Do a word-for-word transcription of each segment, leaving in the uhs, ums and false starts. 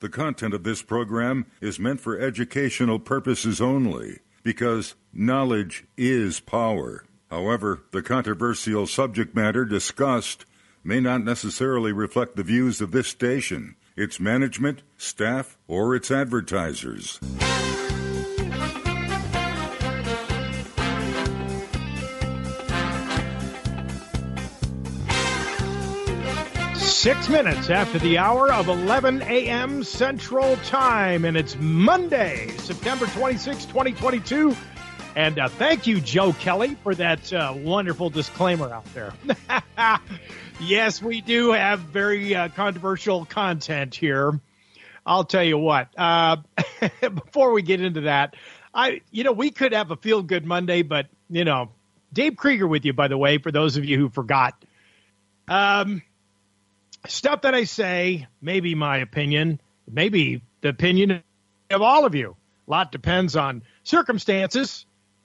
The content of this program is meant for educational purposes only, because knowledge is power. However, the controversial subject matter discussed may not necessarily reflect the views of this station, its management, staff, or its advertisers. Six minutes after the hour of eleven a.m. Central Time, and it's Monday, September twenty-sixth, twenty twenty-two. And uh, thank you, Joe Kelly, for that uh, wonderful disclaimer out there. Yes, we do have very uh, controversial content here. I'll tell you what. Uh, before we get into that, I, you know, we could have a feel-good Monday, but, you know, Dave Krieger with you, by the way, for those of you who forgot. Um... Stuff that I say, maybe my opinion, maybe the opinion of all of you. A lot depends on circumstances,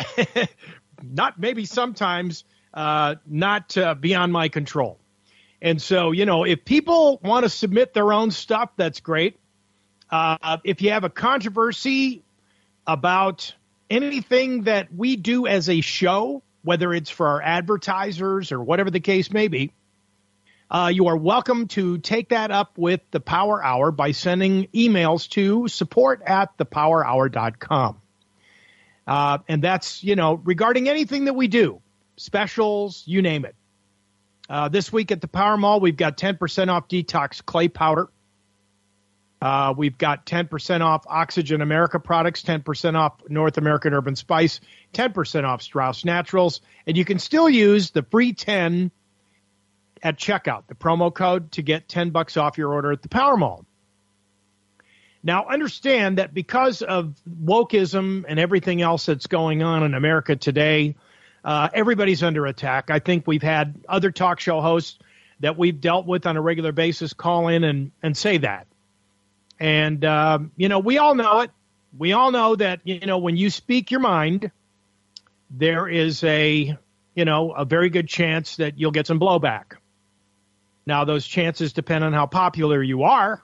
not maybe sometimes uh, not uh, beyond my control. And so, you know, if people want to submit their own stuff, that's great. Uh, if you have a controversy about anything that we do as a show, whether it's for our advertisers or whatever the case may be, Uh, you are welcome to take that up with the Power Hour by sending emails to support at the power hour dot com. Uh, and that's, you know, regarding anything that we do, specials, you name it. Uh, this week at the Power Mall, we've got ten percent off Detox Clay Powder. Uh, we've got ten percent off Oxygen America products, ten percent off North American Urban Spice, ten percent off Strauss Naturals. And you can still use the free ten at checkout, the promo code, to get ten bucks off your order at the Power Mall. Now, understand that because of wokeism and everything else that's going on in America today, uh, everybody's under attack. I think we've had other talk show hosts that we've dealt with on a regular basis call in and, and say that. And, um, you know, we all know it. We all know that, you know, when you speak your mind, there is a, you know, a very good chance that you'll get some blowback. Now, those chances depend on how popular you are,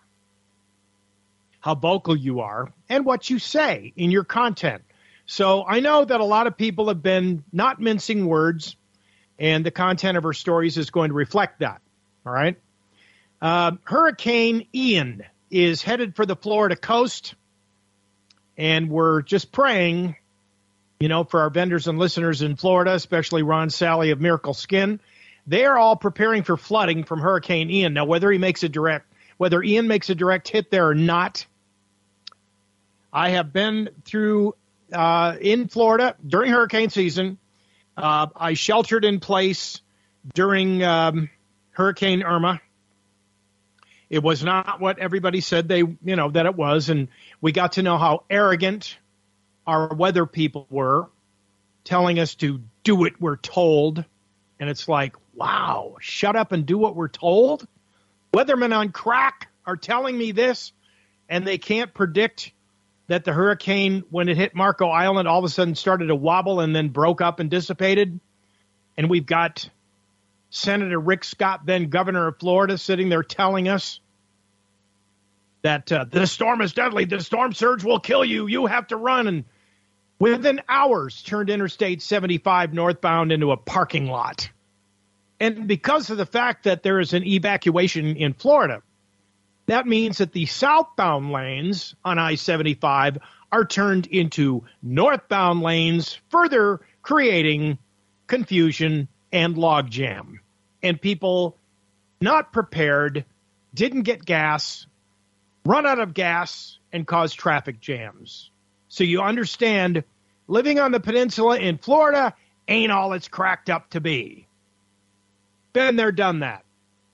how vocal you are, and what you say in your content. So I know that a lot of people have been not mincing words, and the content of our stories is going to reflect that. All right? Uh, Hurricane Ian is headed for the Florida coast, and we're just praying, you know, for our vendors and listeners in Florida, especially Ron Sally of Miracle Skin. They are all preparing for flooding from Hurricane Ian. Now, whether he makes a direct, whether Ian makes a direct hit there or not, I have been through uh, in Florida during hurricane season. Uh, I sheltered in place during um, Hurricane Irma. It was not what everybody said they, you know, that it was, and we got to know how arrogant our weather people were, telling us to do what we're told. And it's like, wow, shut up and do what we're told? Weathermen on crack are telling me this, and they can't predict that the hurricane, when it hit Marco Island, all of a sudden started to wobble and then broke up and dissipated. And we've got Senator Rick Scott, then governor of Florida, sitting there telling us that uh, the storm is deadly. The storm surge will kill you. You have to run. And within hours, turned Interstate seventy-five northbound into a parking lot. And because of the fact that there is an evacuation in Florida, that means that the southbound lanes on I seventy-five are turned into northbound lanes, further creating confusion and logjam. And people not prepared, didn't get gas, run out of gas, and cause traffic jams. So you understand, living on the peninsula in Florida ain't all it's cracked up to be. Been there, done that.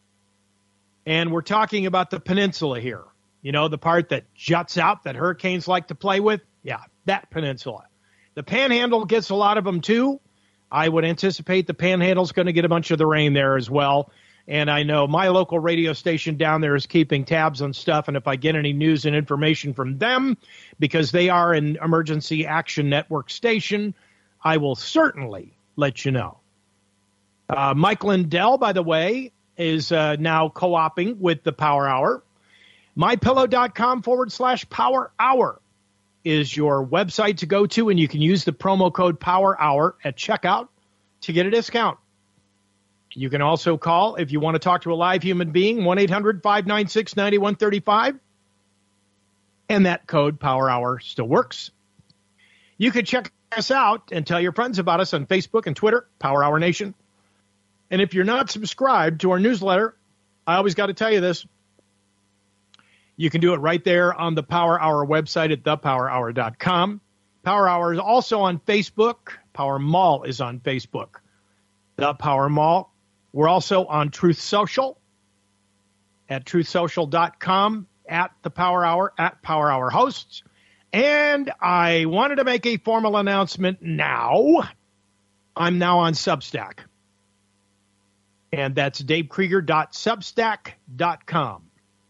And we're talking about the peninsula here. You know, the part that juts out that hurricanes like to play with? Yeah, that peninsula. The Panhandle gets a lot of them too. I would anticipate the Panhandle's going to get a bunch of the rain there as well. And I know my local radio station down there is keeping tabs on stuff. And if I get any news and information from them, because they are an Emergency Action Network station, I will certainly let you know. Uh, Mike Lindell, by the way, is uh, now co-oping with the Power Hour. MyPillow.com forward slash Power Hour is your website to go to, and you can use the promo code Power Hour at checkout to get a discount. You can also call if you want to talk to a live human being, one eight hundred five nine six nine one three five. And that code, Power Hour, still works. You can check us out and tell your friends about us on Facebook and Twitter, Power Hour Nation. And if you're not subscribed to our newsletter, I always got to tell you this, you can do it right there on the Power Hour website at the power hour dot com. Power Hour is also on Facebook. Power Mall is on Facebook. The Power Mall. We're also on Truth Social at truth social dot com, at the Power Hour, at Power Hour Hosts. And I wanted to make a formal announcement now. I'm now on Substack. And that's dave krieger dot substack dot com.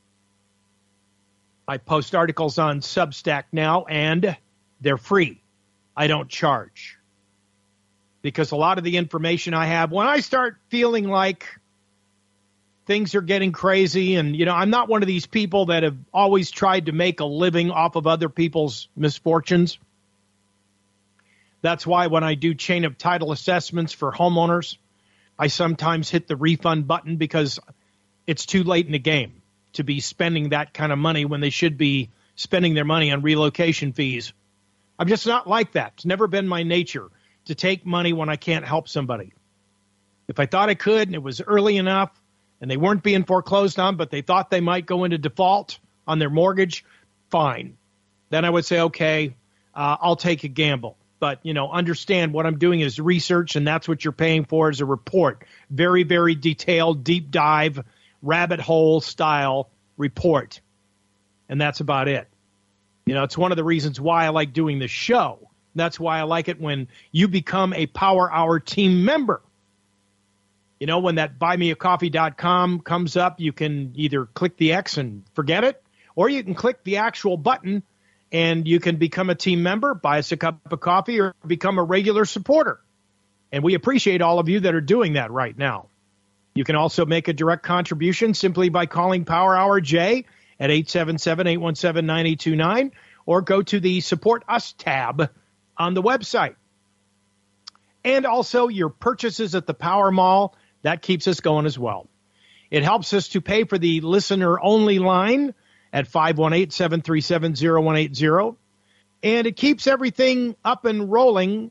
I post articles on Substack now, and they're free. I don't charge. Because a lot of the information I have, when I start feeling like things are getting crazy, and, you know, I'm not one of these people that have always tried to make a living off of other people's misfortunes. That's why when I do chain of title assessments for homeowners, I sometimes hit the refund button because it's too late in the game to be spending that kind of money when they should be spending their money on relocation fees. I'm just not like that. It's never been my nature to take money when I can't help somebody. If I thought I could and it was early enough and they weren't being foreclosed on, but they thought they might go into default on their mortgage, fine. Then I would say, okay, uh, I'll take a gamble. But, you know, understand what I'm doing is research, and that's what you're paying for is a report. Very, very detailed, deep dive, rabbit hole style report. And that's about it. You know, it's one of the reasons why I like doing this show. That's why I like it when you become a Power Hour team member. You know, when that buy me a coffee dot com comes up, you can either click the X and forget it, or you can click the actual button and you can become a team member, buy us a cup of coffee, or become a regular supporter. And we appreciate all of you that are doing that right now. You can also make a direct contribution simply by calling Power Hour J at eight seven seven, eight one seven, nine eight two nine, or go to the Support Us tab on the website. And also your purchases at the Power Mall, that keeps us going as well. It helps us to pay for the listener-only line at five one eight, seven three seven, zero one eight zero. And it keeps everything up and rolling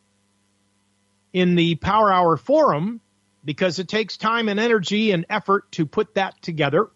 in the Power Hour forum because it takes time and energy and effort to put that together.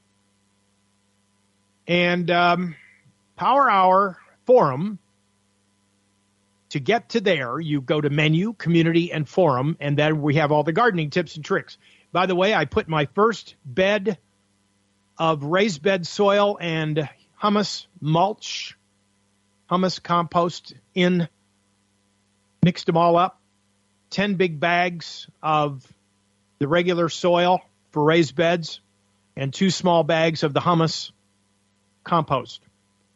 And um, Power Hour forum, to get to there, you go to menu, community, and forum, and then we have all the gardening tips and tricks. By the way, I put my first bed of raised bed soil and humus mulch, humus compost in, mixed them all up, ten big bags of the regular soil for raised beds and two small bags of the humus compost.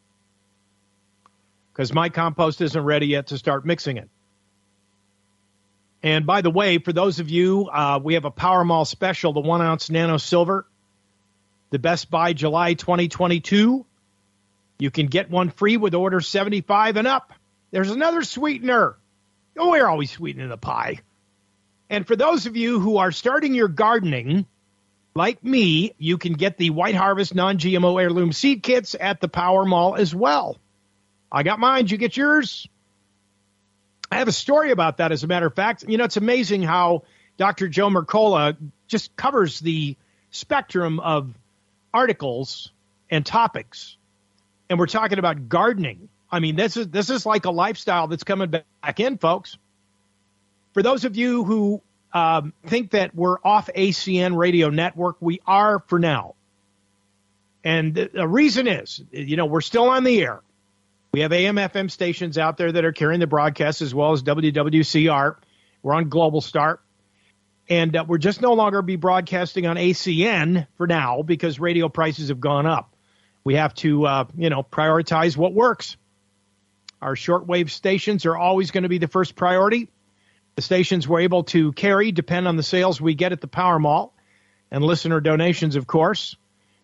Because my compost isn't ready yet to start mixing it. And by the way, for those of you, uh, we have a Power Mall special, the one ounce nano silver, the best by July twenty twenty-two. You can get one free with order seventy-five and up. There's another sweetener. Oh, we're always sweetening the pie. And for those of you who are starting your gardening, like me, you can get the White Harvest non-G M O heirloom seed kits at the Power Mall as well. I got mine. You get yours. I have a story about that, as a matter of fact. You know, it's amazing how Doctor Joe Mercola just covers the spectrum of articles and topics. And we're talking about gardening. I mean, this is this is like a lifestyle that's coming back in, folks. For those of you who um, think that we're off A C N radio network, we are for now. And the, the reason is, you know, we're still on the air. We have A M F M stations out there that are carrying the broadcast, as well as W W C R. We're on Global Star. And uh, we're just no longer be broadcasting on A C N for now because radio prices have gone up. We have to, uh, you know, prioritize what works. Our shortwave stations are always going to be the first priority. The stations we're able to carry depend on the sales we get at the Power Mall and listener donations, of course.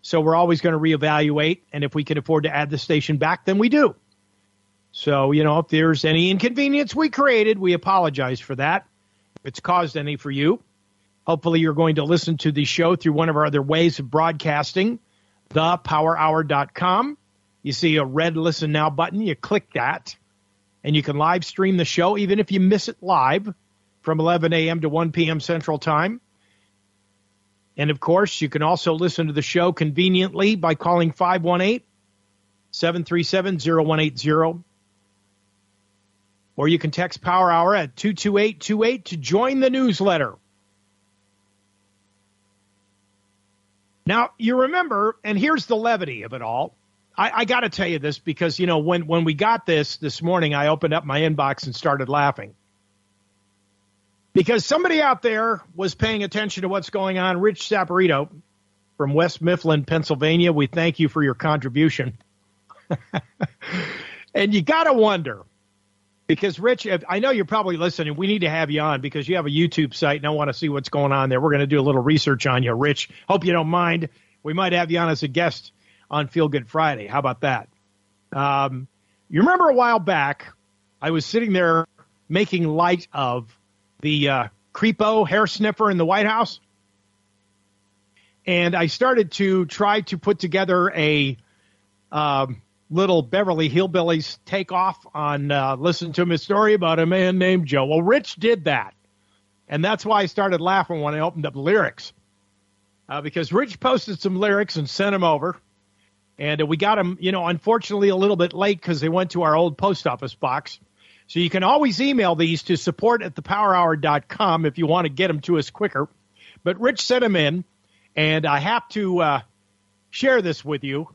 So we're always going to reevaluate, and if we can afford to add the station back, then we do. So, you know, if there's any inconvenience we created, we apologize for that. If it's caused any for you, hopefully you're going to listen to the show through one of our other ways of broadcasting, the power hour dot com. You see a red Listen Now button. You click that, and you can live stream the show, even if you miss it live from eleven a.m. to one p.m. Central Time. And, of course, you can also listen to the show conveniently by calling five one eight, seven three seven, zero one eight zero. Or you can text Power Hour at two two eight two eight to join the newsletter. Now, you remember, and here's the levity of it all. I, I got to tell you this because, you know, when, when we got this this morning, I opened up my inbox and started laughing. Because somebody out there was paying attention to what's going on. Rich Saporito from West Mifflin, Pennsylvania, we thank you for your contribution. And you got to wonder, because, Rich, I know you're probably listening. We need to have you on because you have a YouTube site, and I want to see what's going on there. We're going to do a little research on you, Rich. Hope you don't mind. We might have you on as a guest on Feel Good Friday. How about that? Um, you remember a while back, I was sitting there making light of the uh, creepo hair sniffer in the White House. And I started to try to put together a um, little Beverly Hillbillies takeoff on uh, listen to my story about a man named Joe. Well, Rich did that. And that's why I started laughing when I opened up the lyrics. Uh, because Rich posted some lyrics and sent them over. And uh, we got them, you know, unfortunately a little bit late because they went to our old post office box. So you can always email these to support at the power hour dot com if you want to get them to us quicker. But Rich sent them in, and I have to uh, share this with you.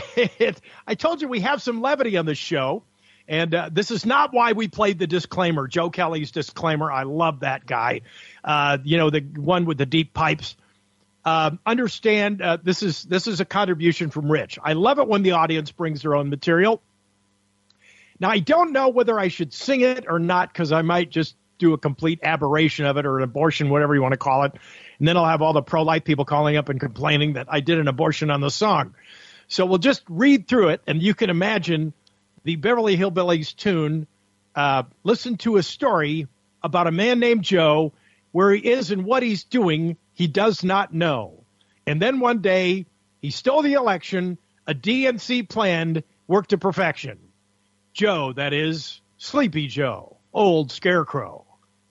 I told you we have some levity on this show, and uh, this is not why we played the disclaimer, Joe Kelly's disclaimer. I love that guy, uh, you know, the one with the deep pipes. Uh, understand uh, this is this is a contribution from Rich. I love it when the audience brings their own material. Now, I don't know whether I should sing it or not because I might just do a complete aberration of it or an abortion, whatever you want to call it. And then I'll have all the pro-life people calling up and complaining that I did an abortion on the song. So we'll just read through it, and you can imagine the Beverly Hillbillies tune, uh, listen to a story about a man named Joe, where he is and what he's doing, he does not know. And then one day, he stole the election, a D N C planned, worked to perfection. Joe, that is, Sleepy Joe, old scarecrow.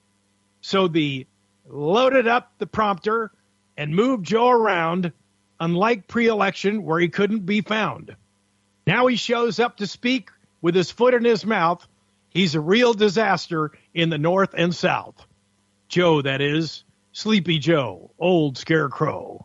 So the loaded up the prompter and moved Joe around, unlike pre-election where he couldn't be found. Now he shows up to speak with his foot in his mouth. He's a real disaster in the North and South. Joe, that is, Sleepy Joe, old scarecrow.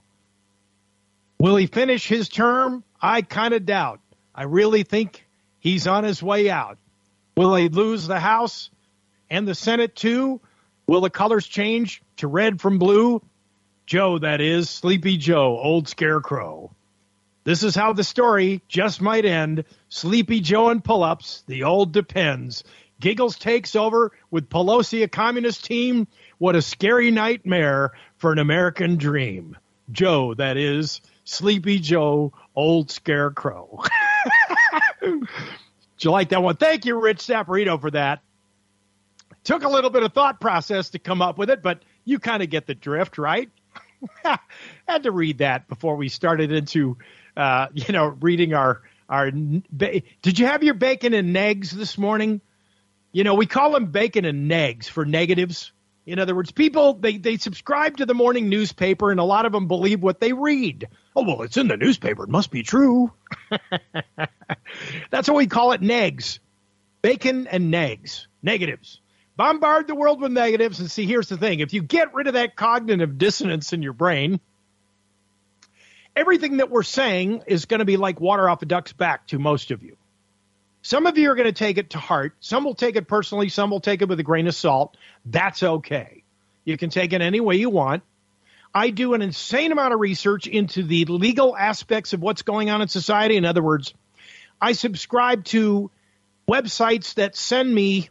Will he finish his term? I kind of doubt. I really think he's on his way out. Will he lose the House and the Senate too? Will the colors change to red from blue? Joe, that is, Sleepy Joe, old scarecrow. This is how the story just might end. Sleepy Joe and pull-ups, the old depends. Giggles takes over with Pelosi, a communist team. What a scary nightmare for an American dream. Joe, that is, Sleepy Joe, old scarecrow. Did you like that one? Thank you, Rich Saporito, for that. Took a little bit of thought process to come up with it, but you kind of get the drift, right? Had to read that before we started into, uh, you know, reading our, our, ba- did you have your bacon and negs this morning? You know, we call them bacon and negs for negatives. In other words, people, they, they subscribe to the morning newspaper, and a lot of them believe what they read. Oh, well, it's in the newspaper. It must be true. That's what we call it, negs. Bacon and negs, negatives. Bombard the world with negatives, and see, here's the thing. If you get rid of that cognitive dissonance in your brain, everything that we're saying is going to be like water off a duck's back to most of you. Some of you are going to take it to heart. Some will take it personally. Some will take it with a grain of salt. That's okay. You can take it any way you want. I do an insane amount of research into the legal aspects of what's going on in society. In other words, I subscribe to websites that send me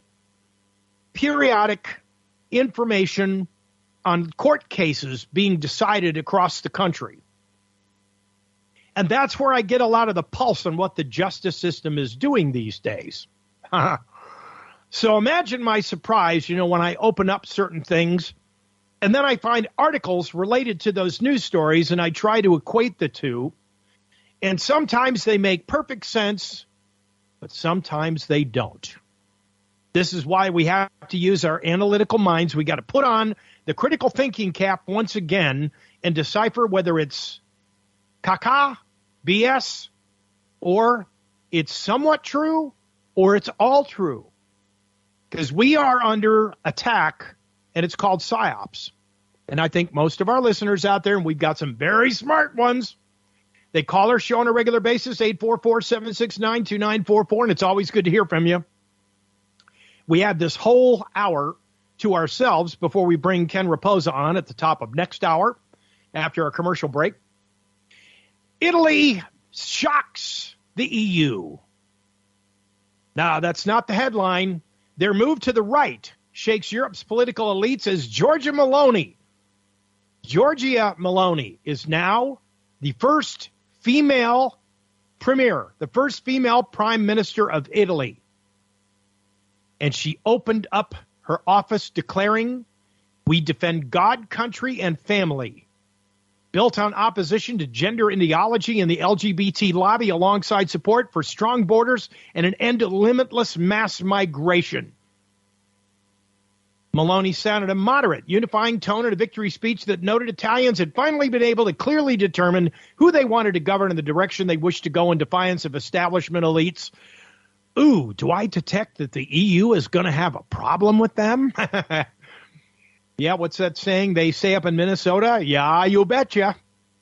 periodic information on court cases being decided across the country. And that's where I get a lot of the pulse on what the justice system is doing these days. So imagine my surprise, you know, when I open up certain things, and then I find articles related to those news stories, and I try to equate the two. And sometimes they make perfect sense, but sometimes they don't. This is why we have to use our analytical minds. We got to put on the critical thinking cap once again and decipher whether it's caca, B S, or it's somewhat true, or it's all true. Because we are under attack, and it's called PSYOPs. And I think most of our listeners out there, and we've got some very smart ones, they call our show on a regular basis, eight four four, seven six nine, two nine four four, and it's always good to hear from you. We have this whole hour to ourselves before we bring Ken Raposa on at the top of next hour after our commercial break. Italy shocks the E U. Now, that's not the headline. Their move to the right shakes Europe's political elites as Giorgia Meloni. Giorgia Meloni is now the first female premier, the first female prime minister of Italy. And she opened up her office declaring, "We defend God, country, and family," built on opposition to gender ideology and the L G B T lobby, alongside support for strong borders and an end to limitless mass migration. Meloni sounded a moderate, unifying tone in a victory speech that noted Italians had finally been able to clearly determine who they wanted to govern in the direction they wished to go, in defiance of establishment elites. Ooh, do I detect that the E U is going to have a problem with them? Yeah, what's that saying they say up in Minnesota? Yeah, you betcha.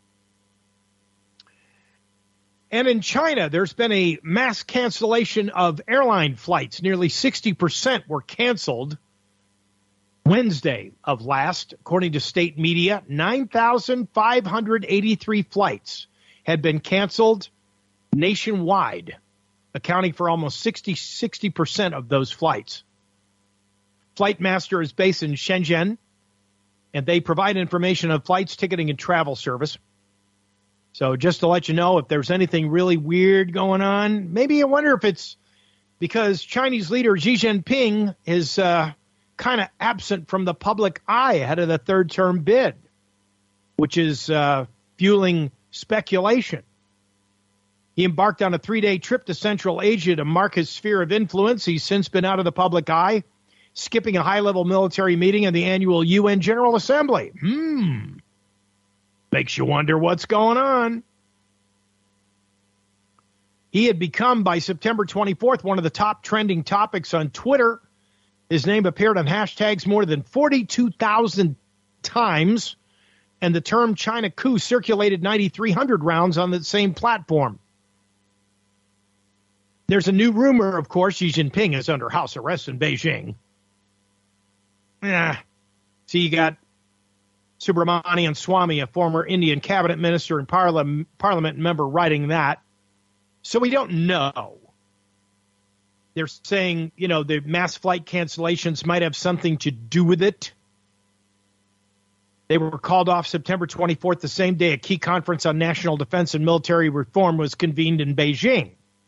And in China, there's been a mass cancellation of airline flights. Nearly sixty percent were canceled Wednesday of last. According to state media, nine thousand five hundred eighty-three flights had been canceled nationwide, accounting for almost sixty percent of those flights. Flightmaster is based in Shenzhen, and they provide information on flights, ticketing, and travel service. So just to let you know, if there's anything really weird going on, maybe you wonder if it's because Chinese leader Xi Jinping is uh, kind of absent from the public eye ahead of the third-term bid, which is uh, fueling speculation. He embarked on a three-day trip to Central Asia to mark his sphere of influence. He's since been out of the public eye, skipping a high-level military meeting and the annual U N General Assembly. Hmm. Makes you wonder what's going on. He had become, by September twenty-fourth, one of the top trending topics on Twitter. His name appeared on hashtags more than forty-two thousand times, and the term China coup circulated nine thousand three hundred rounds on the same platform. There's a new rumor, of course, Xi Jinping is under house arrest in Beijing. Yeah. So you got Subramanian Swamy, a former Indian cabinet minister and parliament, parliament member, writing that. So we don't know. They're saying, you know, the mass flight cancellations might have something to do with it. They were called off September twenty-fourth, the same day a key conference on national defense and military reform was convened in Beijing.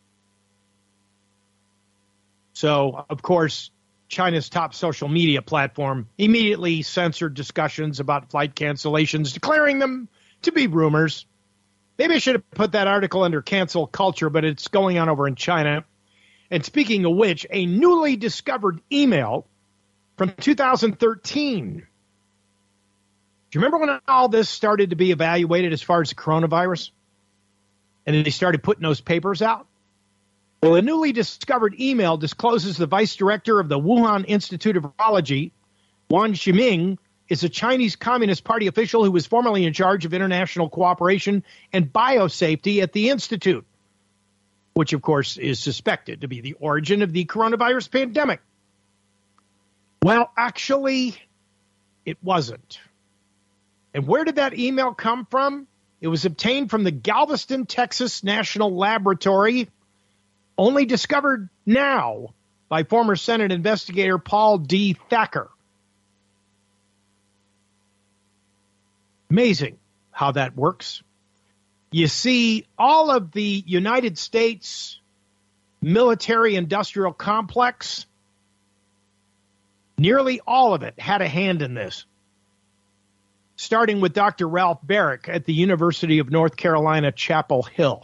So, of course, China's top social media platform immediately censored discussions about flight cancellations, declaring them to be rumors. Maybe I should have put that article under cancel culture, but it's going on over in China. And speaking of which, a newly discovered email from two thousand thirteen. Do you remember when all this started to be evaluated as far as the coronavirus? And then they started putting those papers out? Well, a newly discovered email discloses the vice director of the Wuhan Institute of Virology, Wang Ximing, is a Chinese Communist Party official who was formerly in charge of international cooperation and biosafety at the institute, which, of course, is suspected to be the origin of the coronavirus pandemic. Well, actually, it wasn't. And where did that email come from? It was obtained from the Galveston, Texas National Laboratory, only discovered now by former Senate investigator Paul D. Thacker. Amazing how that works. you see all of the United States military-industrial complex, nearly all of it had a hand in this, starting with Doctor Ralph Baric at the University of North Carolina, Chapel Hill.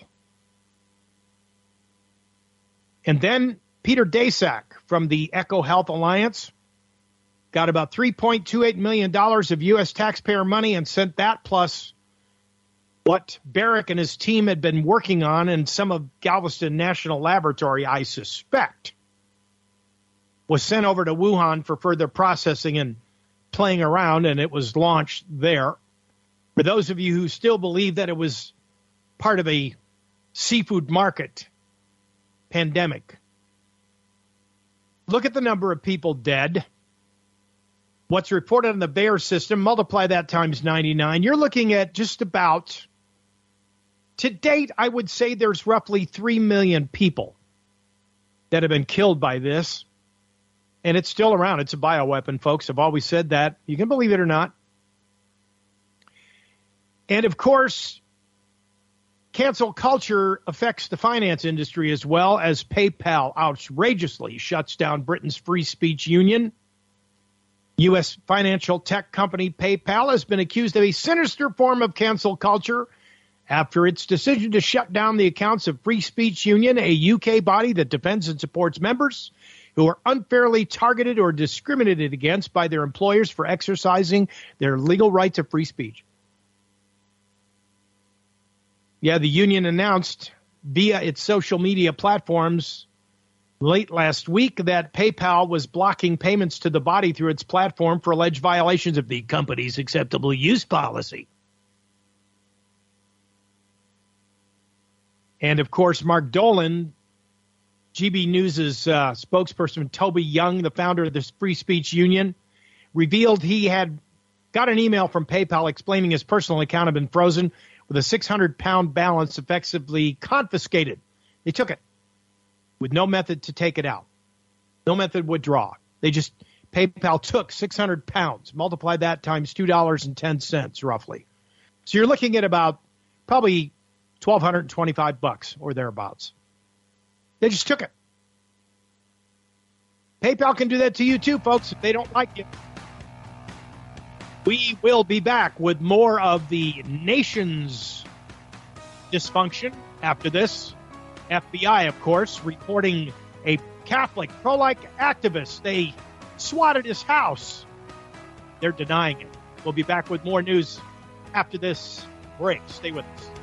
And then Peter Daszak from the EcoHealth Alliance got about three point two eight million dollars of U S taxpayer money and sent that plus what Baric and his team had been working on in some of Galveston National Laboratory, I suspect, was sent over to Wuhan for further processing and playing around, and it was launched there. For those of you who still believe that it was part of a seafood market pandemic, look at the number of people dead. What's reported on the V A E R system, multiply that times ninety-nine. You're looking at just about, to date, I would say there's roughly three million people that have been killed by this. And it's still around. It's a bioweapon, folks. I've always said that. You can believe it or not. And, of course, cancel culture affects the finance industry as well, as PayPal outrageously shuts down Britain's free speech union. U S financial tech company PayPal has been accused of a sinister form of cancel culture after its decision to shut down the accounts of Free Speech Union, a U K body that defends and supports members who are unfairly targeted or discriminated against by their employers for exercising their legal right to free speech. Yeah, the union announced via its social media platforms late last week that PayPal was blocking payments to the body through its platform for alleged violations of the company's acceptable use policy. And, of course, Mark Dolan, G B News' uh, spokesperson, Toby Young, the founder of this Free Speech Union, revealed he had got an email from PayPal explaining his personal account had been frozen with a six hundred pound balance effectively confiscated. They took it with no method to take it out, no method withdraw. They just, PayPal took six hundred pounds, multiply that times two dollars and ten cents roughly. So you're looking at about probably one thousand two hundred twenty-five bucks or thereabouts. They just took it. PayPal can do that to you too, folks, if they don't like you. We will be back with more of the nation's dysfunction after this. F B I, of course, reporting a Catholic pro-life activist. They swatted his house. They're denying it. We'll be back with more news after this break. Stay with us.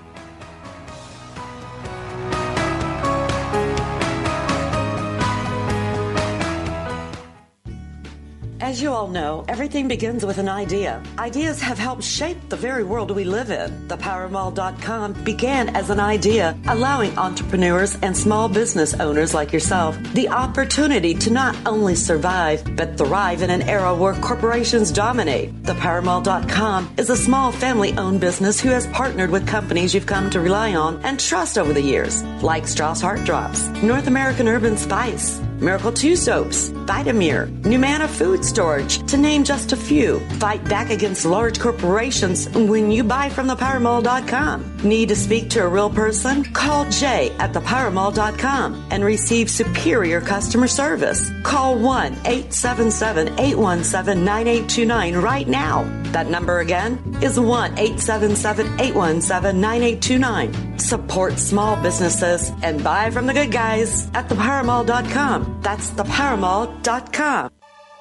As you all know, everything begins with an idea. Ideas have helped shape the very world we live in. The power mall dot com began as an idea, allowing entrepreneurs and small business owners like yourself the opportunity to not only survive, but thrive in an era where corporations dominate. The power mall dot com is a small family-owned business who has partnered with companies you've come to rely on and trust over the years, like Strauss Heart Drops, North American Urban Spice, Miracle two Soaps, Vitamir, Numana Food Storage, to name just a few. Fight back against large corporations when you buy from the power mall dot com. Need to speak to a real person? Call Jay at the power mall dot com and receive superior customer service. Call one eight seven seven, eight one seven, nine eight two nine right now. That number again is one eight seven seven, eight one seven, nine eight two nine. Support small businesses and buy from the good guys at the power mall dot com. That's the power mall dot com.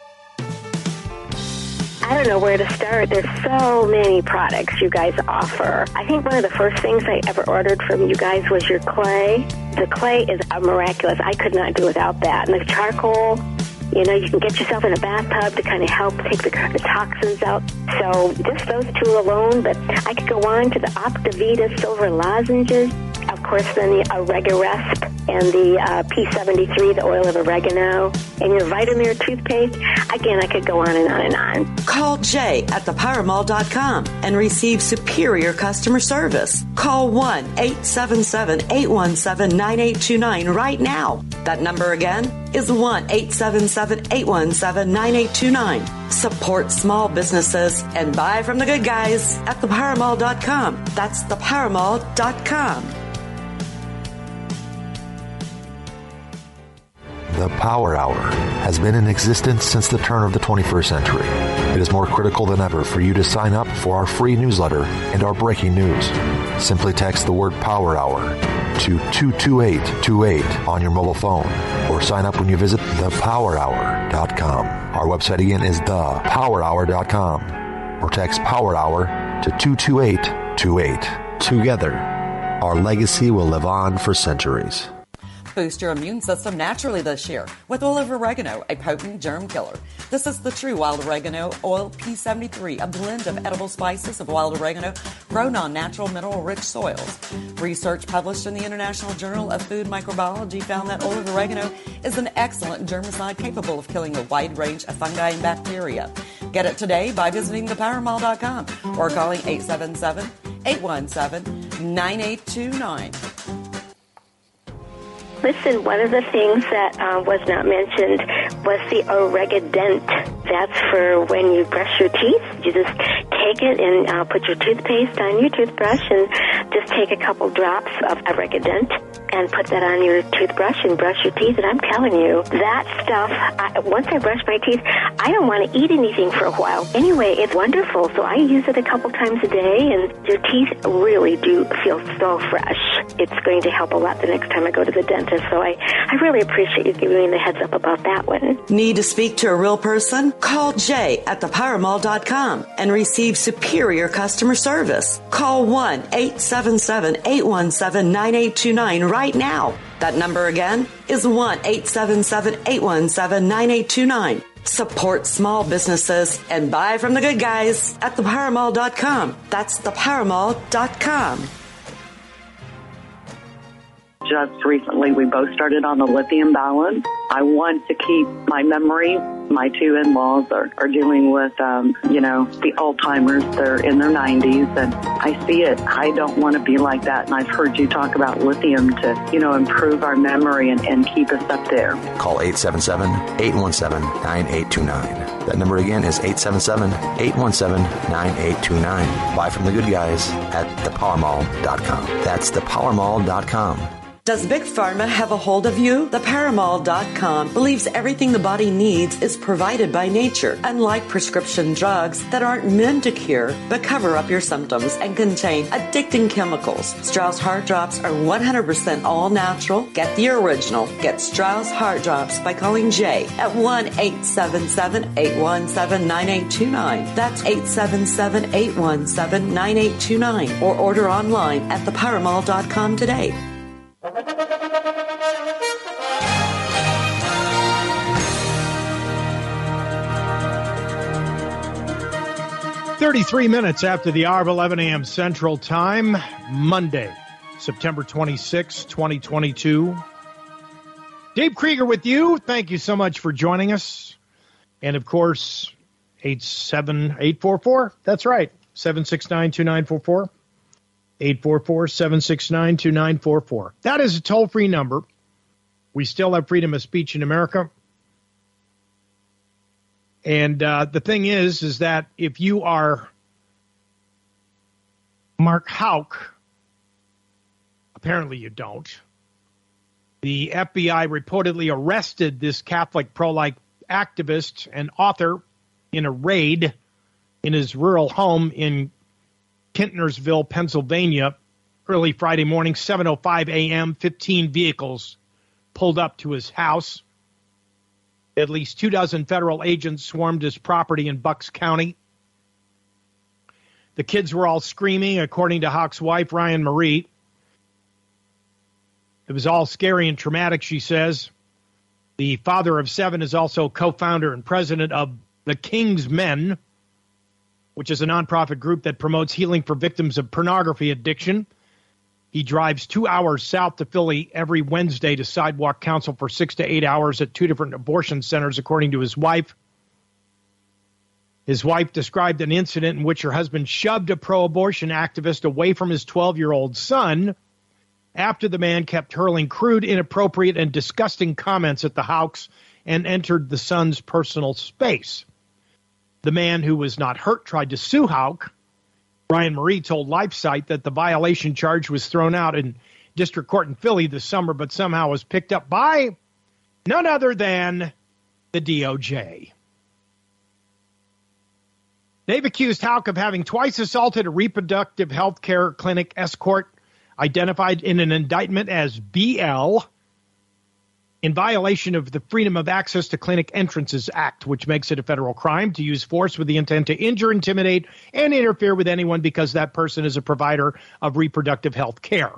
I don't know where to start. There's so many products you guys offer. I think one of the first things I ever ordered from you guys was your clay. The clay is miraculous. I could not do without that. And the charcoal, you know, you can get yourself in a bathtub to kind of help take the, the toxins out. So just those two alone, but I could go on to the Optavita silver lozenges. Of course, then the Oregaresp and the uh, P seventy-three, the oil of oregano, and your Vitamir toothpaste. Again, I could go on and on and on. Call Jay at the power mall dot com and receive superior customer service. Call one eight seven seven, eight one seven, nine eight two nine right now. That number again is one eight seven seven, eight one seven, nine eight two nine. Support small businesses and buy from the good guys at the power mall dot com. That's the power mall dot com. The Power Hour has been in existence since the turn of the twenty-first century. It is more critical than ever for you to sign up for our free newsletter and our breaking news. Simply text the word Power Hour to two two eight two eight on your mobile phone or sign up when you visit the power hour dot com. Our website again is the power hour dot com or text Power Hour to two two eight two eight. Together, our legacy will live on for centuries. Boost your immune system naturally this year with oil of oregano, a potent germ killer. This is the true wild oregano oil P seventy-three, a blend of edible spices of wild oregano grown on natural mineral-rich soils. Research published in the International Journal of Food Microbiology found that oil of oregano is an excellent germicide capable of killing a wide range of fungi and bacteria. Get it today by visiting the power mall dot com or calling eight seven seven, eight one seven, nine eight two nine. Listen, one of the things that uh, was not mentioned was the Oregadent. That's for when you brush your teeth. You just take it and uh, put your toothpaste on your toothbrush and just take a couple drops of Oregadent and put that on your toothbrush and brush your teeth. And I'm telling you, that stuff, I, once I brush my teeth, I don't want to eat anything for a while. Anyway, it's wonderful. So I use it a couple times a day, and your teeth really do feel so fresh. It's going to help a lot the next time I go to the dentist. So I, I really appreciate you giving me the heads up about that one. Need to speak to a real person? Call Jay at the power mall dot com and receive superior customer service. Call one eight seven seven, eight one seven, nine eight two nine right now. That number again is one eight seven seven, eight one seven, nine eight two nine. Support small businesses and buy from the good guys at the power mall dot com. That's the power mall dot com. Just recently, we both started on the lithium balance. I want to keep my memory. My two in-laws are, are dealing with, um, you know, the Alzheimer's. They're in their nineties, and I see it. I don't want to be like that, and I've heard you talk about lithium to, you know, improve our memory and, and keep us up there. Call eight seven seven, eight one seven, nine eight two nine. That number again is eight seven seven, eight one seven, nine eight two nine. Buy from the good guys at the power mall dot com. That's the power mall dot com. Does Big Pharma have a hold of you? The power mall dot com believes everything the body needs is provided by nature, unlike prescription drugs that aren't meant to cure but cover up your symptoms and contain addicting chemicals. Strauss Heart Drops are one hundred percent all natural. Get the original. Get Strauss Heart Drops by calling Jay at one eight seven seven, eight one seven, nine eight two nine. That's eight seven seven, eight one seven, nine eight two nine. Or order online at the power mall dot com today. thirty-three minutes after the hour of eleven a.m. Central Time, Monday, September twenty-sixth, twenty twenty-two. Dave Krieger with you. Thank you so much for joining us. And, of course, eight seven eight four four, that's right, seven six nine, two nine four four. eight four four, seven six nine, two nine four four. That is a toll-free number. We still have freedom of speech in America. And uh, the thing is, is that if you are Mark Houck, apparently you don't, the F B I reportedly arrested this Catholic pro-life activist and author in a raid in his rural home in Kintnersville, Pennsylvania, early Friday morning, seven oh five a.m., fifteen vehicles pulled up to his house. At least two dozen federal agents swarmed his property in Bucks County. The kids were all screaming, according to Houck's wife, Ryan Marie. It was all scary and traumatic, she says. The father of seven is also co-founder and president of the King's Men, which is a nonprofit group that promotes healing for victims of pornography addiction. He drives two hours south to Philly every Wednesday to sidewalk counsel for six to eight hours at two different abortion centers, according to his wife. His wife described an incident in which her husband shoved a pro-abortion activist away from his twelve-year-old son after the man kept hurling crude, inappropriate, and disgusting comments at the Houcks and entered the son's personal space. The man, who was not hurt, tried to sue Houck. Ryan Marie told LifeSite that the violation charge was thrown out in district court in Philly this summer, but somehow was picked up by none other than the D O J. They've accused Houck of having twice assaulted a reproductive health care clinic escort identified in an indictment as B L in violation of the Freedom of Access to Clinic Entrances Act, which makes it a federal crime to use force with the intent to injure, intimidate, and interfere with anyone because that person is a provider of reproductive health care.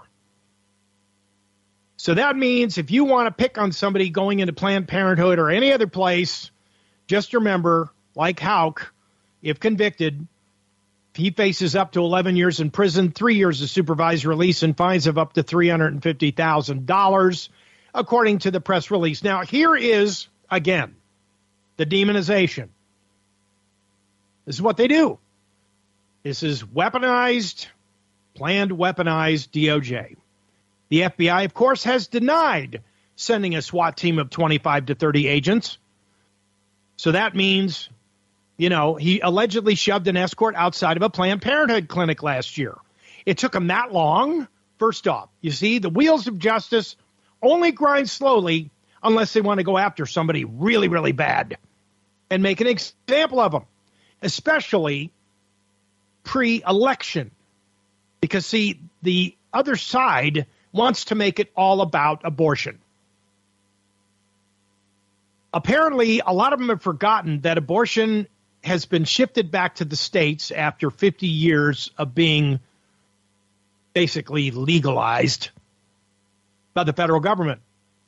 So that means if you want to pick on somebody going into Planned Parenthood or any other place, just remember, like Houck, if convicted, he faces up to eleven years in prison, three years of supervised release, and fines of up to three hundred fifty thousand dollars, according to the press release. Now, here is, again, the demonization. This is what they do. This is weaponized, planned weaponized D O J. The F B I, of course, has denied sending a SWAT team of twenty-five to thirty agents. So that means, you know, he allegedly shoved an escort outside of a Planned Parenthood clinic last year. It took him that long. First off, you see, the wheels of justice only grind slowly unless they want to go after somebody really, really bad and make an example of them, especially pre-election. Because, see, the other side wants to make it all about abortion. Apparently, a lot of them have forgotten that abortion has been shifted back to the states after fifty years of being basically legalized by the federal government.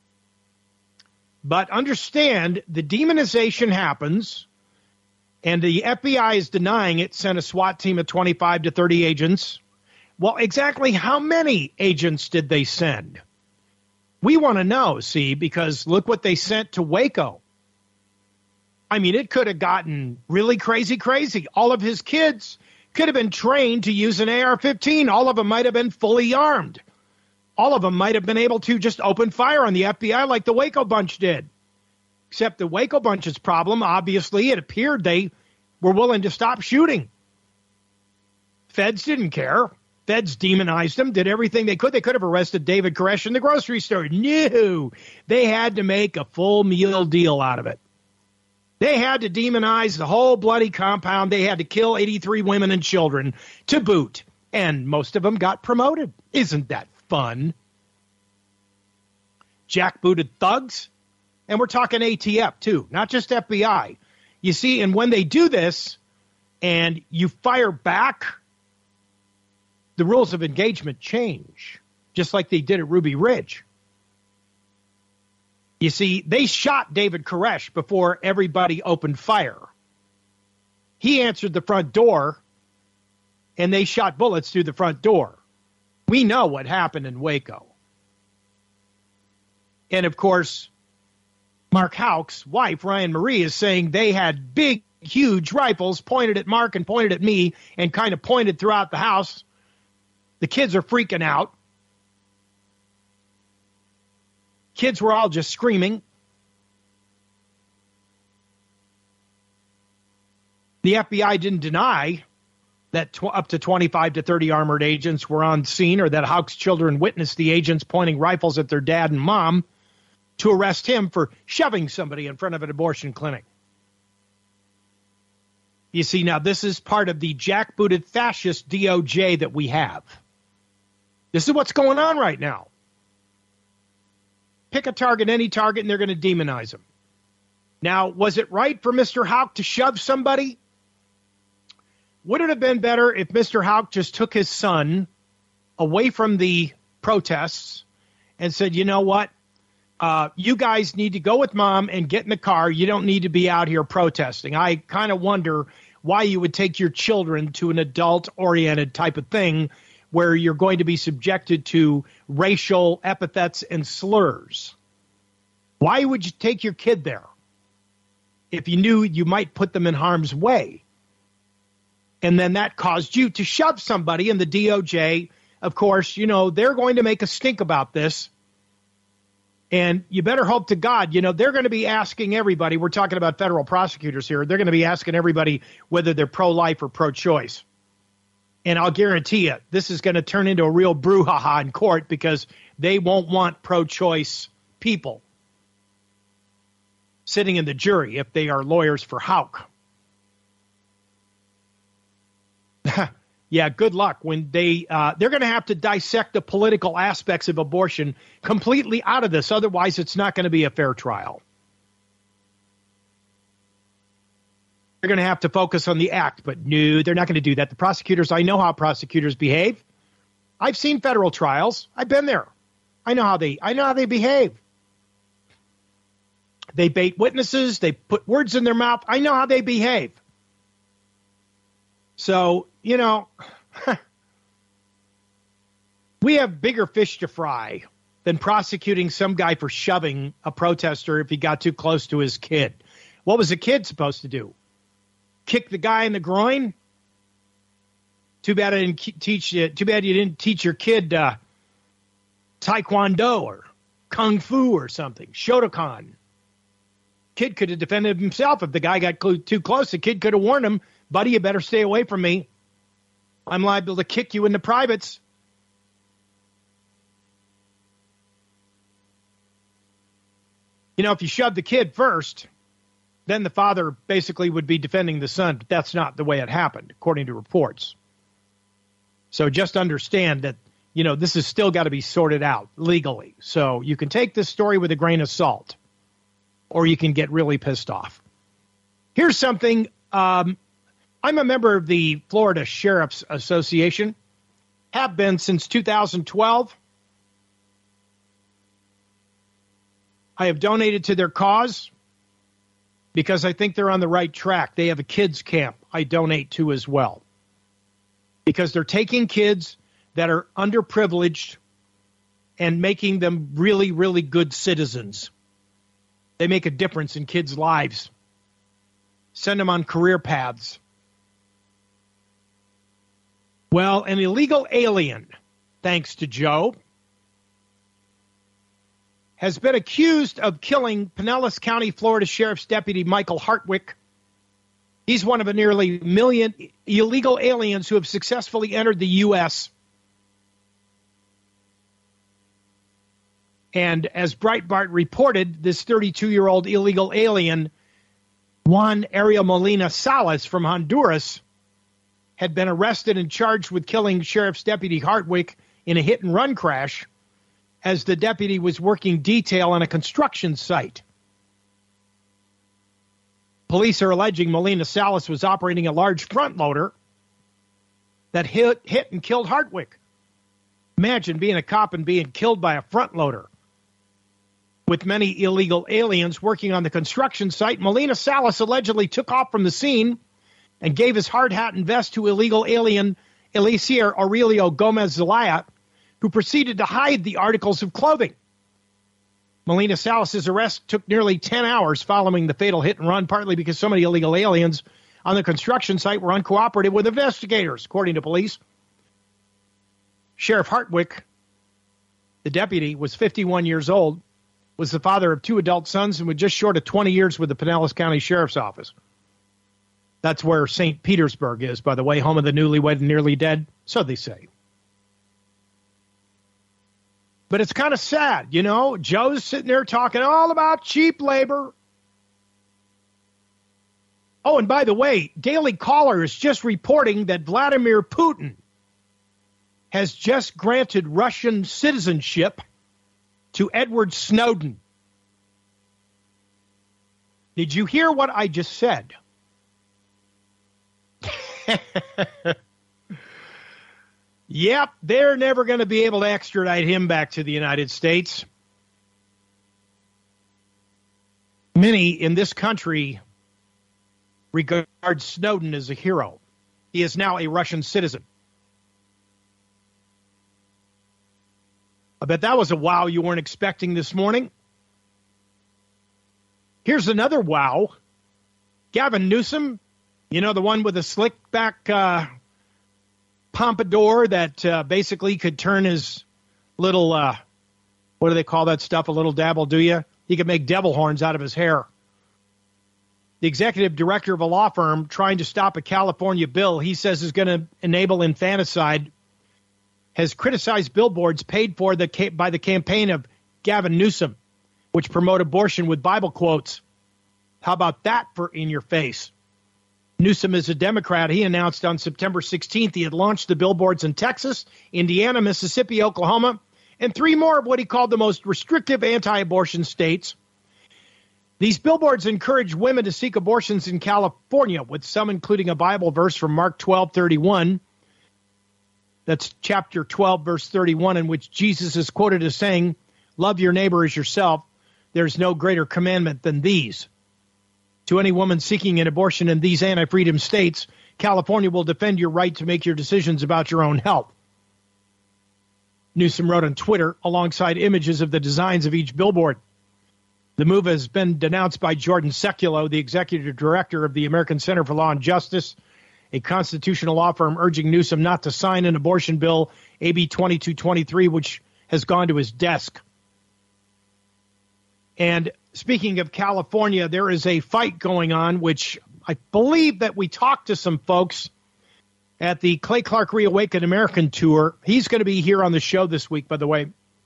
But understand, the demonization happens, and the F B I is denying it, sent a SWAT team of twenty-five to thirty agents. Well, exactly how many agents did they send? We want to know, see, because look what they sent to Waco. I mean, it could have gotten really crazy, crazy. All of his kids could have been trained to use an A R fifteen. All of them might have been fully armed. All of them might have been able to just open fire on the F B I like the Waco bunch did. Except the Waco bunch's problem, obviously, it appeared they were willing to stop shooting. Feds didn't care. Feds demonized them, did everything they could. They could have arrested David Koresh in the grocery store. No, they had to make a full meal deal out of it. They had to demonize the whole bloody compound. They had to kill eighty-three women and children to boot. And most of them got promoted. Isn't that fun? Jackbooted thugs. And we're talking A T F, too, not just F B I. You see, and when they do this and you fire back, the rules of engagement change, just like they did at Ruby Ridge. You see, they shot David Koresh before everybody opened fire. He answered the front door, and they shot bullets through the front door. We know what happened in Waco. And, of course, Mark Houck's wife, Ryan Marie, is saying they had big, huge rifles pointed at Mark and pointed at me and kind of pointed throughout the house. The kids are freaking out. Kids were all just screaming. The F B I didn't deny that tw- up to twenty-five to thirty armored agents were on scene, or that Houck's children witnessed the agents pointing rifles at their dad and mom to arrest him for shoving somebody in front of an abortion clinic. You see, now this is part of the jackbooted fascist D O J that we have. This is what's going on right now. Pick a target, any target, and they're going to demonize him. Now, was it right for Mister Houck to shove somebody? Would it have been better if Mister Houck just took his son away from the protests and said, you know what? Uh, you guys need to go with mom and get in the car. You don't need to be out here protesting. I kind of wonder why you would take your children to an adult-oriented type of thing where you're going to be subjected to racial epithets and slurs. Why would you take your kid there if you knew you might put them in harm's way? And then that caused you to shove somebody, and the D O J, of course, you know, they're going to make a stink about this. And you better hope to God, you know, they're going to be asking everybody, we're talking about federal prosecutors here, they're going to be asking everybody whether they're pro-life or pro-choice. And I'll guarantee you, this is going to turn into a real brouhaha in court because they won't want pro-choice people sitting in the jury if they are lawyers for Houck. Yeah, good luck when they, uh, they're going to have to dissect the political aspects of abortion completely out of this. Otherwise, it's not going to be a fair trial. They're going to have to focus on the act, but no, they're not going to do that. The prosecutors, I know how prosecutors behave. I've seen federal trials. I've been there. I know how they, I know how they behave. They bait witnesses. They put words in their mouth. I know how they behave. So, you know, we have bigger fish to fry than prosecuting some guy for shoving a protester if he got too close to his kid. What was the kid supposed to do? Kick the guy in the groin? Too bad I didn't teach you. Too bad you didn't teach your kid uh, Taekwondo or Kung Fu or something. Shotokan. Kid could have defended himself if the guy got cl- too close. The kid could have warned him, buddy, you better stay away from me. I'm liable to kick you in the privates. You know, if you shove the kid first, then the father basically would be defending the son, but that's not the way it happened, according to reports. So just understand that, you know, this has still got to be sorted out legally. So you can take this story with a grain of salt, or you can get really pissed off. Here's something. Um, I'm a member of the Florida Sheriff's Association, have been since two thousand twelve. I have donated to their cause because I think they're on the right track. They have a kids camp I donate to as well, because they're taking kids that are underprivileged and making them really, really good citizens. They make a difference in kids' lives. Send them on career paths. Well, an illegal alien, thanks to Joe, has been accused of killing Pinellas County, Florida Sheriff's Deputy Michael Hartwick. He's one of a nearly million illegal aliens who have successfully entered the U S And as Breitbart reported, this thirty-two-year-old illegal alien, Juan Ariel Molina Salas from Honduras, had been arrested and charged with killing Sheriff's Deputy Hartwick in a hit-and-run crash as the deputy was working detail on a construction site. Police are alleging Molina Salas was operating a large front loader that hit, hit and killed Hartwick. Imagine being a cop and being killed by a front loader. With many illegal aliens working on the construction site, Molina Salas allegedly took off from the scene and gave his hard hat and vest to illegal alien Eliezer Aurelio Gomez Zelaya, who proceeded to hide the articles of clothing. Molina Salas' arrest took nearly ten hours following the fatal hit and run, partly because so many illegal aliens on the construction site were uncooperative with investigators, according to police. Sheriff Hartwick, the deputy, was fifty-one years old, was the father of two adult sons, and was just short of twenty years with the Pinellas County Sheriff's Office. That's where Saint Petersburg is, by the way, home of the newlywed and nearly dead. So they say. But it's kind of sad, you know. Joe's sitting there talking all about cheap labor. Oh, and by the way, Daily Caller is just reporting that Vladimir Putin has just granted Russian citizenship to Edward Snowden. Did you hear what I just said? Yep, they're never going to be able to extradite him back to the United States. Many in this country regard Snowden as a hero. He is now a Russian citizen. I bet that was a wow you weren't expecting this morning. Here's another wow. Gavin Newsom, you know, the one with the slick back uh, pompadour that uh, basically could turn his little, uh, what do they call that stuff, a little dabble, do you? He could make devil horns out of his hair. The executive director of a law firm trying to stop a California bill he says is going to enable infanticide has criticized billboards paid for the by the campaign of Gavin Newsom, which promote abortion with Bible quotes. How about that for in your face? Newsom is a Democrat. He announced on September sixteenth he had launched the billboards in Texas, Indiana, Mississippi, Oklahoma, and three more of what he called the most restrictive anti-abortion states. These billboards encourage women to seek abortions in California, with some including a Bible verse from Mark twelve thirty-one. That's chapter twelve, verse thirty-one, in which Jesus is quoted as saying, "Love your neighbor as yourself. There's no greater commandment than these." To any woman seeking an abortion in these anti-freedom states, California will defend your right to make your decisions about your own health. Newsom wrote on Twitter alongside images of the designs of each billboard. The move has been denounced by Jordan Sekulow, the executive director of the American Center for Law and Justice, a constitutional law firm urging Newsom not to sign an abortion bill, A B twenty-two twenty-three, which has gone to his desk. And speaking of California, there is a fight going on, which I believe that we talked to some folks at the Clay Clark Reawaken American Tour. He's going to be here on the show this week, by the way.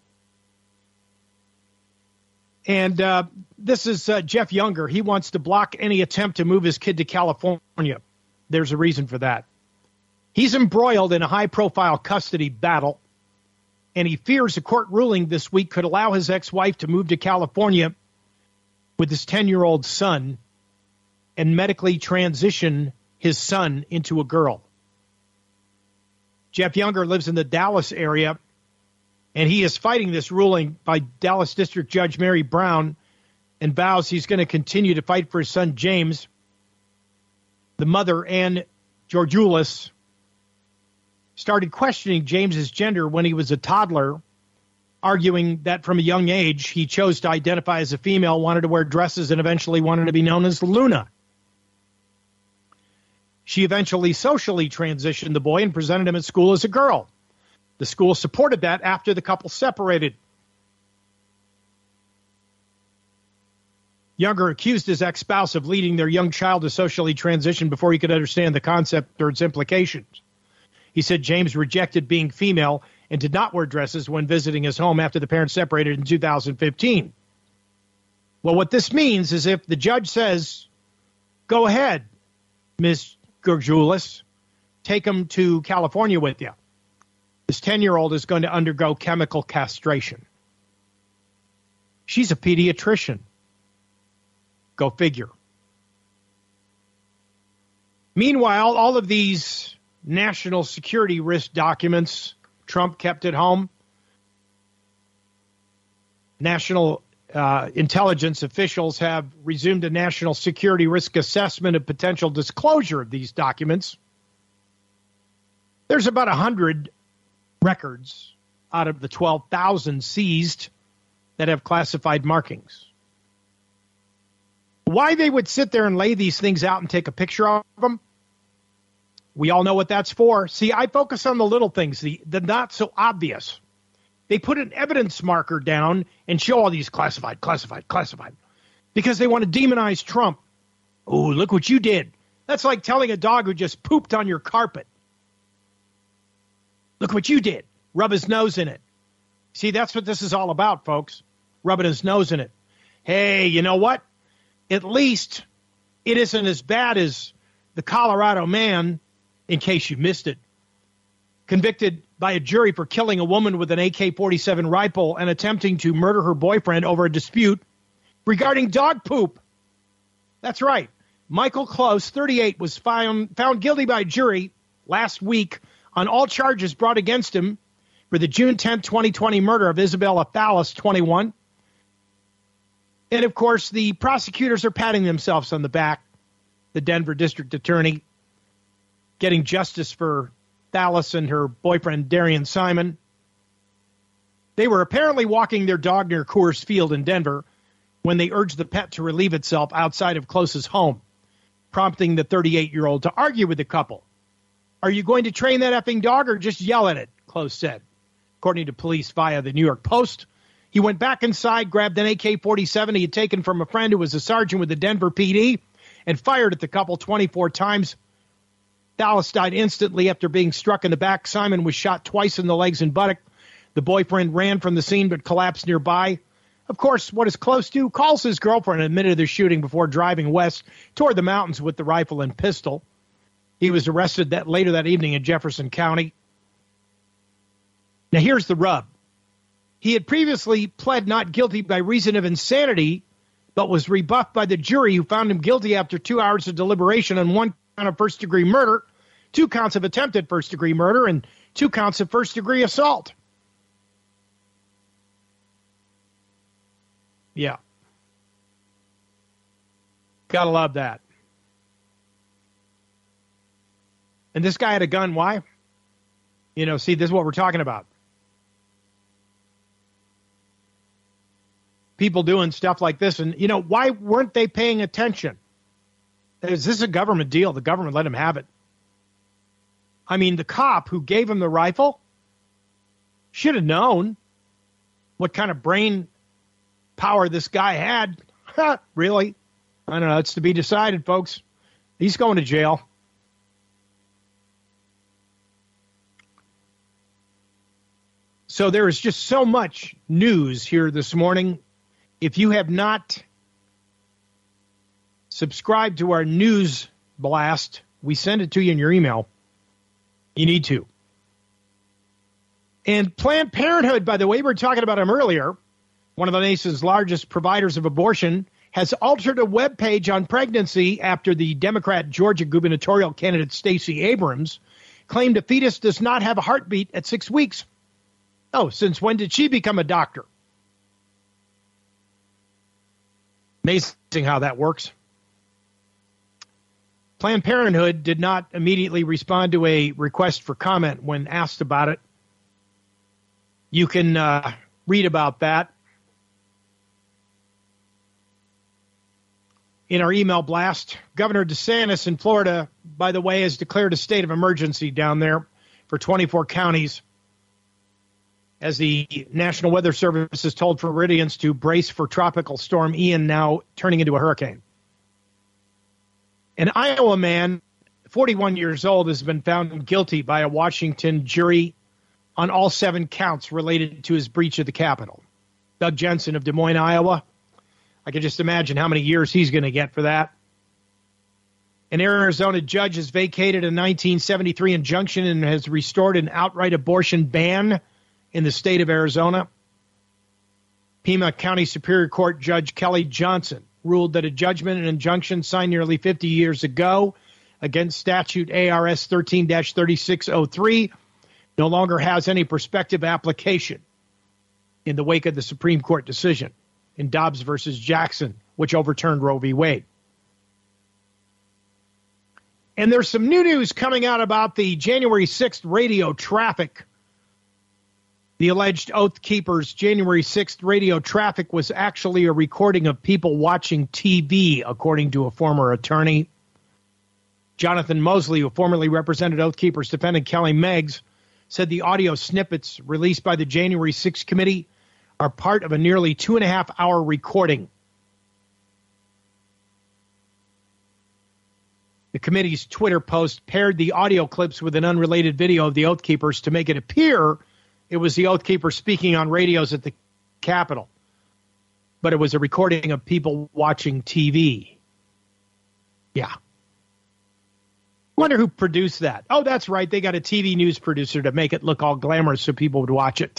And uh, this is uh, Jeff Younger. He wants to block any attempt to move his kid to California. There's a reason for that. He's embroiled in a high-profile custody battle, and he fears a court ruling this week could allow his ex-wife to move to California with his ten-year-old son and medically transition his son into a girl. Jeff Younger lives in the Dallas area, and he is fighting this ruling by Dallas District Judge Mary Brown and vows he's going to continue to fight for his son James. The mother, Ann Georgioulis, started questioning James's gender when he was a toddler, arguing that from a young age he chose to identify as a female, wanted to wear dresses, and eventually wanted to be known as Luna. She eventually socially transitioned the boy and presented him at school as a girl. The school supported that after the couple separated. Younger accused his ex-spouse of leading their young child to socially transition before he could understand the concept or its implications. He said James rejected being female and did not wear dresses when visiting his home after the parents separated in two thousand fifteen. Well, what this means is if the judge says, go ahead, Miz Georgioulis, take him to California with you, this ten-year-old is going to undergo chemical castration. She's a pediatrician. Go figure. Meanwhile, all of these national security risk documents Trump kept at home, national uh, intelligence officials have resumed a national security risk assessment of potential disclosure of these documents. There's about one hundred records out of the twelve thousand seized that have classified markings. Why they would sit there and lay these things out and take a picture of them, we all know what that's for. See, I focus on the little things, the, the not so obvious. They put an evidence marker down and show all these classified, classified, classified, because they want to demonize Trump. Oh, look what you did. That's like telling a dog who just pooped on your carpet, look what you did. Rub his nose in it. See, that's what this is all about, folks. Rubbing his nose in it. Hey, you know what? At least it isn't as bad as the Colorado man, in case you missed it, convicted by a jury for killing a woman with an A K forty-seven rifle and attempting to murder her boyfriend over a dispute regarding dog poop. That's right. Michael Close, thirty-eight, was found, found guilty by a jury last week on all charges brought against him for the June tenth, twenty twenty murder of Isabella Fallis, twenty-one. And, of course, the prosecutors are patting themselves on the back, the Denver district attorney, getting justice for Fallis and her boyfriend, Darian Simon. They were apparently walking their dog near Coors Field in Denver when they urged the pet to relieve itself outside of Close's home, prompting the thirty-eight-year-old to argue with the couple. Are you going to train that effing dog or just yell at it? Close said. According to police via the New York Post, he went back inside, grabbed an A K forty-seven he had taken from a friend who was a sergeant with the Denver P D, and fired at the couple twenty-four times. Dallas died instantly after being struck in the back. Simon was shot twice in the legs and buttock. The boyfriend ran from the scene but collapsed nearby. Of course, what is Close to? Calls his girlfriend and admitted the shooting before driving west toward the mountains with the rifle and pistol. He was arrested that later that evening in Jefferson County. Now, here's the rub. He had previously pled not guilty by reason of insanity, but was rebuffed by the jury who found him guilty after two hours of deliberation on one count of first-degree murder, two counts of attempted first-degree murder, and two counts of first-degree assault. Yeah. Gotta love that. And this guy had a gun. Why? You know, see, this is what we're talking about. People doing stuff like this. And, you know, why weren't they paying attention? Is this a government deal? The government let him have it. I mean, the cop who gave him the rifle should have known what kind of brain power this guy had. Really? I don't know. It's to be decided, folks. He's going to jail. So there is just so much news here this morning. If you have not subscribed to our news blast, we send it to you in your email. You need to. And Planned Parenthood, by the way, we were talking about them earlier, one of the nation's largest providers of abortion, has altered a web page on pregnancy after the Democrat Georgia gubernatorial candidate Stacey Abrams claimed a fetus does not have a heartbeat at six weeks. Oh, since when did she become a doctor? Amazing how that works. Planned Parenthood did not immediately respond to a request for comment when asked about it. You can uh, read about that in our email blast. Governor DeSantis in Florida, by the way, has declared a state of emergency down there for twenty-four counties, as the National Weather Service has told Floridians to brace for Tropical Storm Ian, now turning into a hurricane. An Iowa man, forty-one years old, has been found guilty by a Washington jury on all seven counts related to his breach of the Capitol. Doug Jensen of Des Moines, Iowa. I can just imagine how many years he's going to get for that. An Arizona judge has vacated a nineteen seventy-three injunction and has restored an outright abortion ban in the state of Arizona. Pima County Superior Court Judge Kelly Johnson ruled that a judgment and injunction signed nearly fifty years ago against statute A R S thirteen dash thirty-six oh three no longer has any prospective application in the wake of the Supreme Court decision in Dobbs versus Jackson, which overturned Roe v. Wade. And there's some new news coming out about the January sixth radio traffic. The alleged Oath Keepers' January sixth radio traffic was actually a recording of people watching T V, according to a former attorney. Jonathan Mosley, who formerly represented Oath Keepers defendant Kelly Meggs, said the audio snippets released by the January sixth committee are part of a nearly two and a half hour recording. The committee's Twitter post paired the audio clips with an unrelated video of the Oath Keepers to make it appear it was the Oath Keepers speaking on radios at the Capitol. But it was a recording of people watching T V. Yeah. Wonder who produced that. Oh, that's right. They got a T V news producer to make it look all glamorous so people would watch it.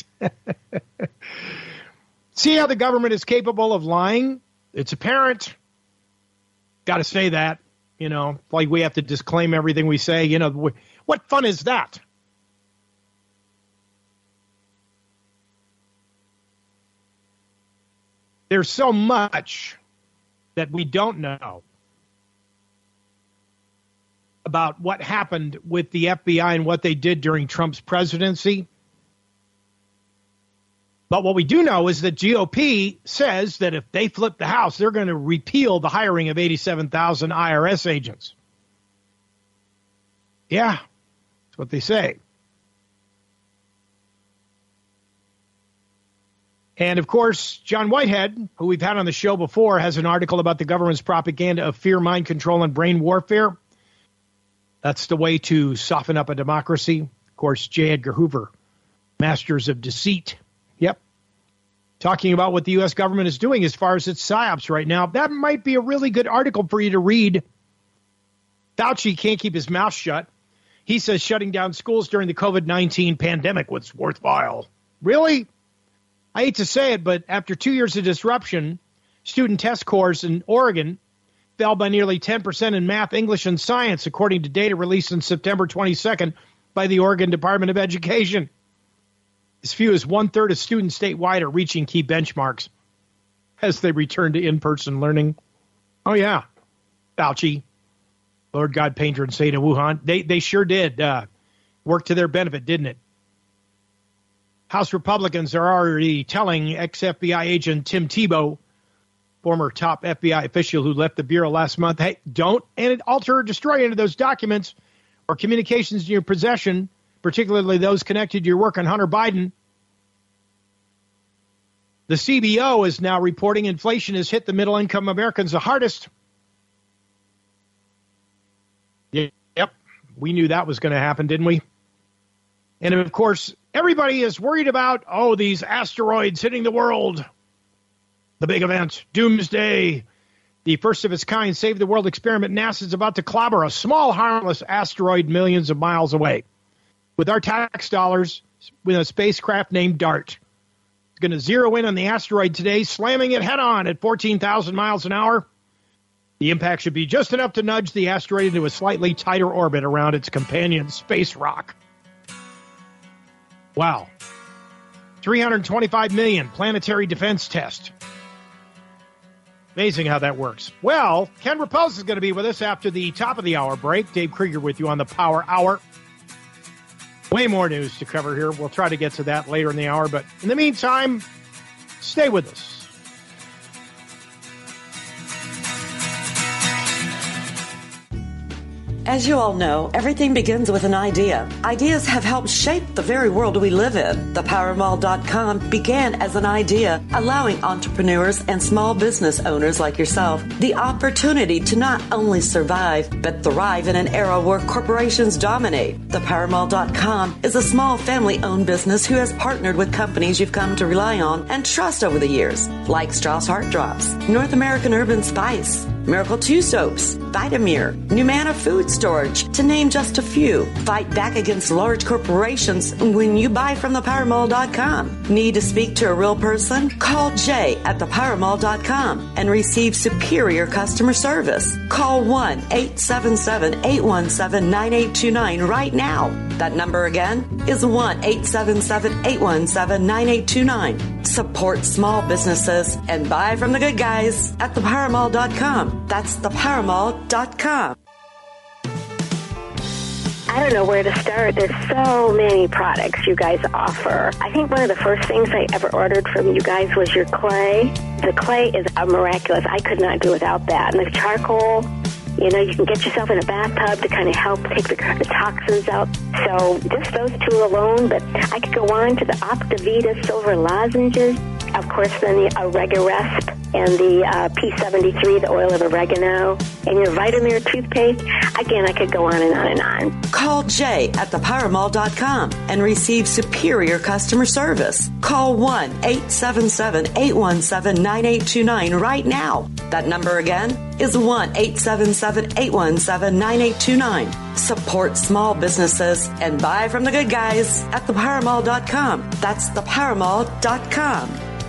See how the government is capable of lying? It's apparent. Got to say that. You know, like we have to disclaim everything we say. You know, what fun is that? There's so much that we don't know about what happened with the F B I and what they did during Trump's presidency. But what we do know is that G O P says that if they flip the House, they're going to repeal the hiring of eighty-seven thousand I R S agents. Yeah, that's what they say. And, of course, John Whitehead, who we've had on the show before, has an article about the government's propaganda of fear, mind control, and brain warfare. That's the way to soften up a democracy. Of course, J. Edgar Hoover, Masters of Deceit. Yep. Talking about what the U S government is doing as far as its psyops right now. That might be a really good article for you to read. Fauci can't keep his mouth shut. He says shutting down schools during the COVID nineteen pandemic was worthwhile. Really? I hate to say it, but after two years of disruption, student test scores in Oregon fell by nearly ten percent in math, English, and science, according to data released on September twenty-second by the Oregon Department of Education. As few as one-third of students statewide are reaching key benchmarks as they return to in-person learning. Oh, yeah. Fauci, Lord God, Painter, and Saint of Wuhan. They, they sure did uh, work to their benefit, didn't it? House Republicans are already telling ex-F B I agent Tim Tebow, former top F B I official who left the Bureau last month, hey, don't alter or destroy any of those documents or communications in your possession, particularly those connected to your work on Hunter Biden. The C B O is now reporting inflation has hit the middle-income Americans the hardest. Yep, we knew that was going to happen, didn't we? And, of course, everybody is worried about, oh, these asteroids hitting the world. The big event, Doomsday. The first of its kind Save the World experiment NASA is about to clobber a small, harmless asteroid millions of miles away. With our tax dollars, with a spacecraft named DART. It's going to zero in on the asteroid today, slamming it head-on at fourteen thousand miles an hour. The impact should be just enough to nudge the asteroid into a slightly tighter orbit around its companion space rock. Wow. three hundred twenty-five million planetary defense test. Amazing how that works. Well, Ken Repose is going to be with us after the top of the hour break. Dave Krieger with you on the Power Hour. Way more news to cover here. We'll try to get to that later in the hour. But in the meantime, stay with us. As you all know, everything begins with an idea. Ideas have helped shape the very world we live in. The power mall dot com began as an idea, allowing entrepreneurs and small business owners like yourself the opportunity to not only survive, but thrive in an era where corporations dominate. The power mall dot com is a small family-owned business who has partnered with companies you've come to rely on and trust over the years, like Strauss Heart Drops, North American Urban Spice, Miracle two Soaps, Vitamir, Numana Food Storage, to name just a few. Fight back against large corporations when you buy from the power mall dot com. Need to speak to a real person? Call Jay at the power mall dot com and receive superior customer service. Call one eight seven seven, eight one seven, nine eight two nine right now. That number again is one eight seven seven, eight one seven, nine eight two nine. Support small businesses and buy from the good guys at the power mall dot com. That's the power mall dot com. I don't know where to start. There's so many products you guys offer. I think one of the first things I ever ordered from you guys was your clay. The clay is a miraculous. I could not do without that. And the charcoal, you know, you can get yourself in a bathtub to kind of help take the, the toxins out. So just those two alone, but I could go on to the Optivita silver lozenges. Of course, then the Oregarest and the uh, P seventy-three, the oil of oregano, and your Vitamir toothpaste. Again, I could go on and on and on. Call Jay at the power mall dot com and receive superior customer service. Call one eight seven seven, eight one seven, nine eight two nine right now. That number again is one eight seven seven, eight one seven, nine eight two nine. Support small businesses and buy from the good guys at the power mall dot com. That's the power mall dot com.